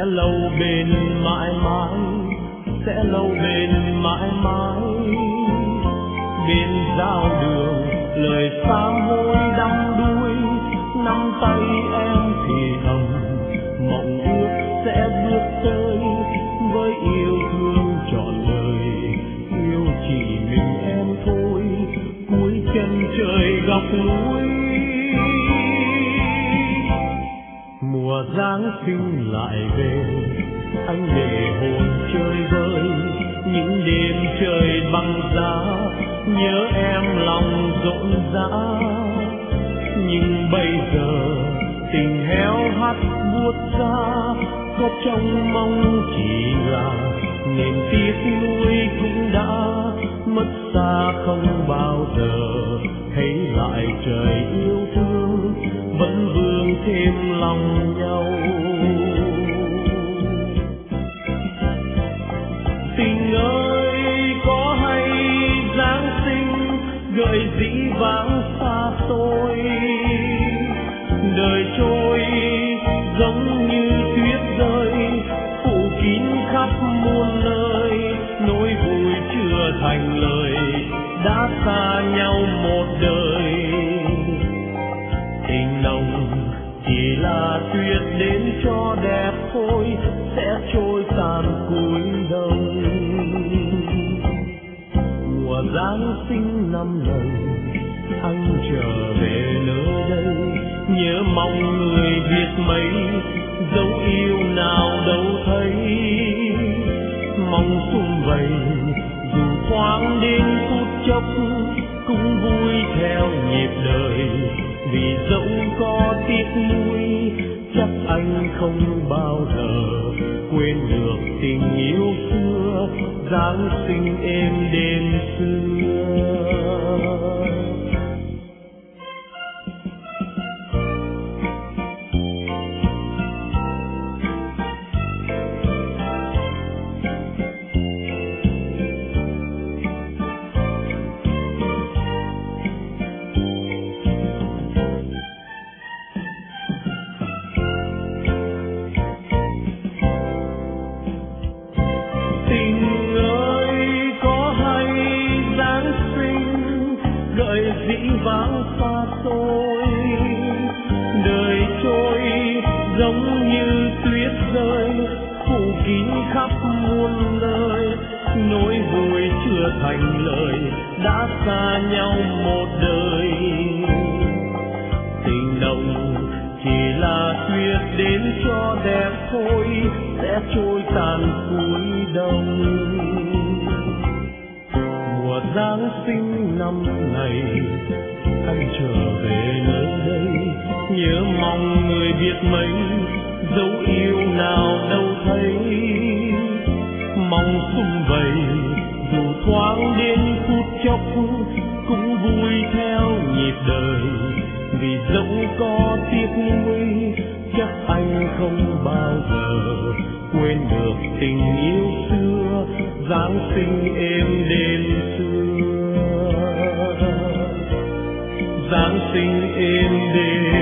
lâu bền mãi mãi, sẽ lâu bền mãi mãi. Bên giao đường lời sám hối đắm đuối, nắm tay em thì thầm mộng ước sẽ bước tới với yêu thương trọn đời. Yêu chỉ mình em thôi, cuối chân trời góc núi. Mùa Giáng sinh lại về, anh để hồn chơi vơi những đêm trời băng giá, nhớ em lòng rộn rã. Nhưng bây giờ tình héo hắt buốt ra, có trông mong chỉ là niềm tiếc nuối cũng đã mất xa không bao giờ thấy lại trời yêu thương vẫn vương thêm lòng nhau. Tình ơi có hay Giáng sinh gợi dĩ vãng xa xôi, đời trôi giống như tuyết rơi phủ kín khắp muôn nơi, nỗi vui chưa thành lời đã xa nhau một đời. Tình nồng chỉ là tuyết đến cho đẹp thôi, sẽ trôi tàn cuối đông. Mùa Giáng sinh năm nay anh trở về nơi đây, nhớ mong người biết mấy dấu yêu nào đâu thấy. Mong sum vầy dù thoáng đến phút chốc cũng vui theo nhịp đời, vì dẫu có tiếc nuối chắc anh không bao giờ quên được tình yêu xưa, Giáng sinh êm đêm xưa. Vãng xa xôi, đời trôi giống như tuyết rơi phủ kín khắp muôn nơi, nỗi vui chưa thành lời đã xa nhau một đời. Tình nồng chỉ là tuyết đến cho đẹp thôi, sẽ trôi tàn cuối đông. Mùa Giáng sinh năm nay anh trở về nơi đây, nhớ mong người biết mấy dấu yêu nào đâu thấy. Mong sum vầy dù thoáng đến phút chốc cũng vui theo nhịp đời, vì dẫu có tiếc nuối chắc anh không bao giờ quên được tình yêu xưa, Giáng sinh êm đêm xưa, Giáng sinh êm đêm.